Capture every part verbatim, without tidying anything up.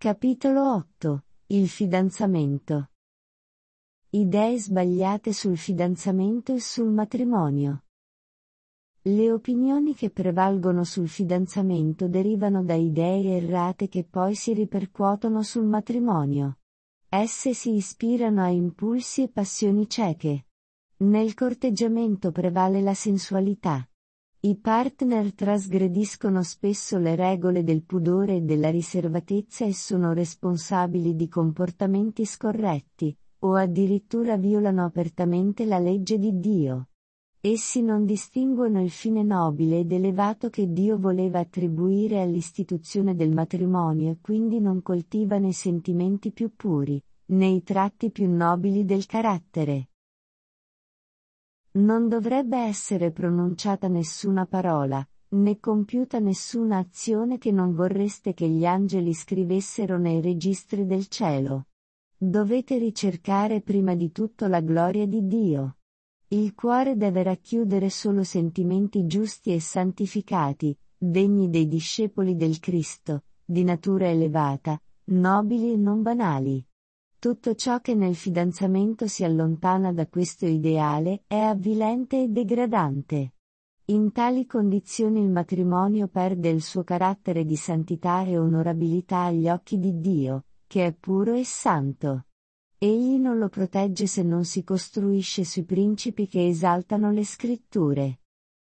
Capitolo otto. Il fidanzamento. Idee sbagliate sul fidanzamento e sul matrimonio. Le opinioni che prevalgono sul fidanzamento derivano da idee errate che poi si ripercuotono sul matrimonio. Esse si ispirano a impulsi e passioni cieche. Nel corteggiamento prevale la sensualità. I partner trasgrediscono spesso le regole del pudore e della riservatezza e sono responsabili di comportamenti scorretti, o addirittura violano apertamente la legge di Dio. Essi non distinguono il fine nobile ed elevato che Dio voleva attribuire all'istituzione del matrimonio e quindi non coltivano i sentimenti più puri, né i tratti più nobili del carattere. Non dovrebbe essere pronunciata nessuna parola, né compiuta nessuna azione che non vorreste che gli angeli scrivessero nei registri del cielo. Dovete ricercare prima di tutto la gloria di Dio. Il cuore deve racchiudere solo sentimenti giusti e santificati, degni dei discepoli del Cristo, di natura elevata, nobili e non banali. Tutto ciò che nel fidanzamento si allontana da questo ideale è avvilente e degradante. In tali condizioni il matrimonio perde il suo carattere di santità e onorabilità agli occhi di Dio, che è puro e santo. Egli non lo protegge se non si costruisce sui principi che esaltano le scritture.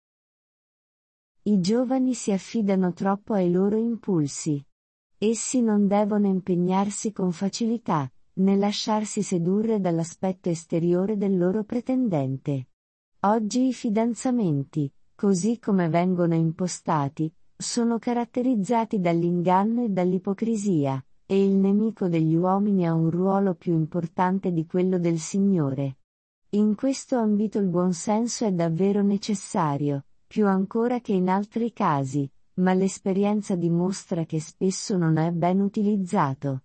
I giovani si affidano troppo ai loro impulsi. Essi non devono impegnarsi con facilità, né lasciarsi sedurre dall'aspetto esteriore del loro pretendente. Oggi i fidanzamenti, così come vengono impostati, sono caratterizzati dall'inganno e dall'ipocrisia, e il nemico degli uomini ha un ruolo più importante di quello del Signore. In questo ambito il buonsenso è davvero necessario, più ancora che in altri casi, ma l'esperienza dimostra che spesso non è ben utilizzato.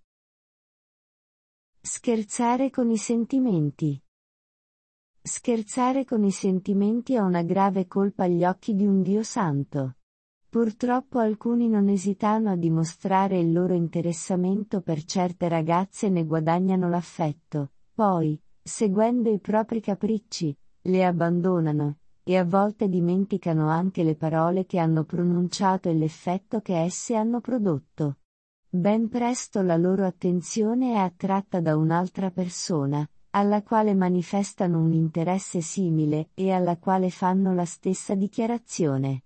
Scherzare con i sentimenti. Scherzare con i sentimenti è una grave colpa agli occhi di un Dio santo. Purtroppo alcuni non esitano a dimostrare il loro interessamento per certe ragazze e ne guadagnano l'affetto, poi, seguendo i propri capricci, le abbandonano, e a volte dimenticano anche le parole che hanno pronunciato e l'effetto che esse hanno prodotto. Ben presto la loro attenzione è attratta da un'altra persona, alla quale manifestano un interesse simile e alla quale fanno la stessa dichiarazione.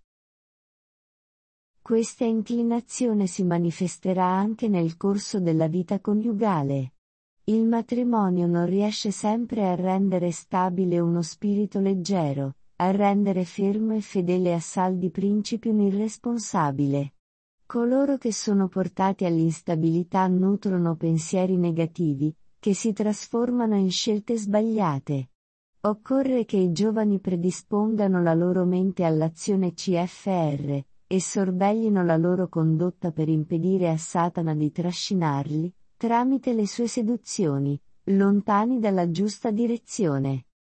Questa inclinazione si manifesterà anche nel corso della vita coniugale. Il matrimonio non riesce sempre a rendere stabile uno spirito leggero, a rendere fermo e fedele a saldi principi un irresponsabile. Coloro che sono portati all'instabilità nutrono pensieri negativi, che si trasformano in scelte sbagliate. Occorre che i giovani predispongano la loro mente all'azione C F R, e sorveglino la loro condotta per impedire a Satana di trascinarli, tramite le sue seduzioni, lontani dalla giusta direzione.